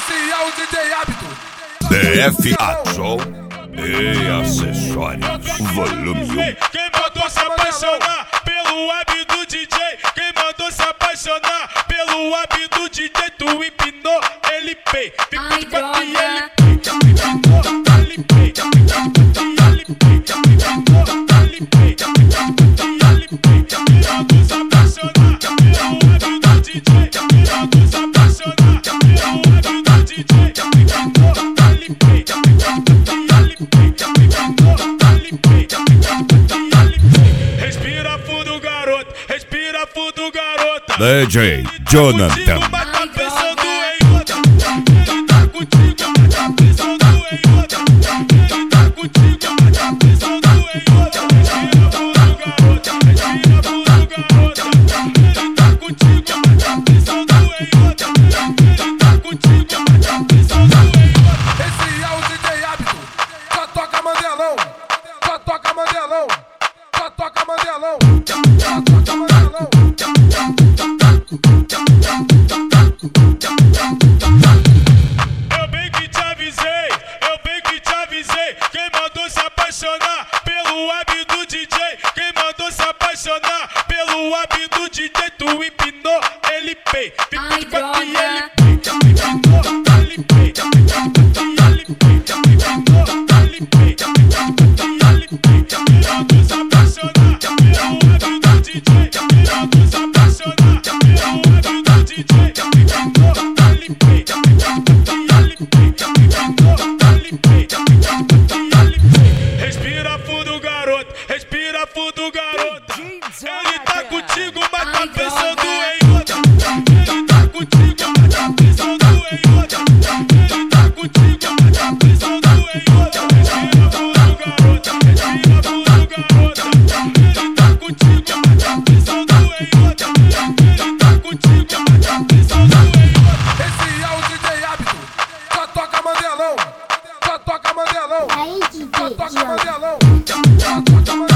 Esse é o DJ Hábito. DF Action e acessórios, volume 1. Quem mandou se apaixonar pelo hábito DJ? Quem mandou se apaixonar pelo hábito DJ? Tu empinou, ele pei. Ai, droga. Respira fundo, garoto. Respira fundo, garota. DJ Jonathan. Mas tá pensando em outra. Ele tá contigo, mas tá pensando em outra. Ele tá contigo, mas tá pensando em outra. Respira fundo, garota. Respira fundo, garota. Ele tá contigo, mas tá pensando em outra. Ele tá contigo, mas tá pensando em outra. Esse é o DJ Hábito. Só toca Mandelão. Só toca Mandelão. Só toca Mandelão. Só toca Mandelão. Eu bem que te avisei, eu bem que te avisei. Quem mandou se apaixonar pelo hábito DJ? Quem mandou se apaixonar pelo hábito DJ? Tu empinou, ele pei. Ai, droga. Respira fundo, garoto. Respira fundo, garota. Ele tá contigo, mas tá Ai, pensando droga. em outra. Ele tá contigo, mas tá pensando em outra. Ele tá contigo, mas tá pensando em outra. Respira fundo, garota. Respira fundo, garota. Ele tá contigo, mas tá pensando em outra. Ele tá contigo, mas tá pensando em outra. Esse é o DJ Hábito. Só toca Mandelão. Só toca Mandelão. Aí, DJ Só toca Jonathan. Mandelão. Só toca Mandelão.